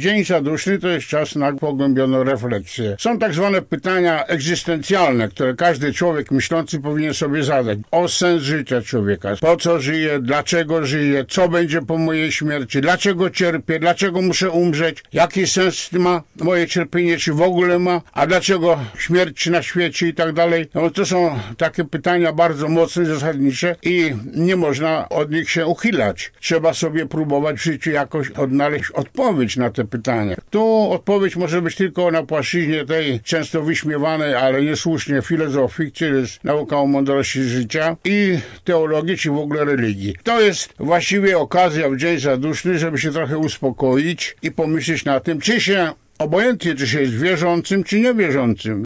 dzień zaduszny to jest czas na pogłębioną refleksję. Są tak zwane pytania egzystencjalne, które każdy człowiek myślący powinien sobie zadać. O sens życia człowieka. Po co żyje? Dlaczego żyje? Co będzie po mojej śmierci? Dlaczego cierpię? Dlaczego muszę umrzeć? Jaki sens ma moje cierpienie? Czy w ogóle ma? A dlaczego śmierć na świecie i tak dalej? No to są takie pytania bardzo mocne, zasadnicze i nie można od nich się uchylać. Trzeba sobie próbować w życiu jakoś odnaleźć odpowiedź na te pytania. Tu odpowiedź może być tylko na płaszczyźnie tej często wyśmiewanej, ale niesłusznie filozofii, czyli jest nauka o mądrości życia i teologii, czy w ogóle religii. To jest właściwie okazja w dzień zaduszny, żeby się trochę uspokoić i pomyśleć na tym, czy się obojętnie, czy się jest wierzącym, czy niewierzącym.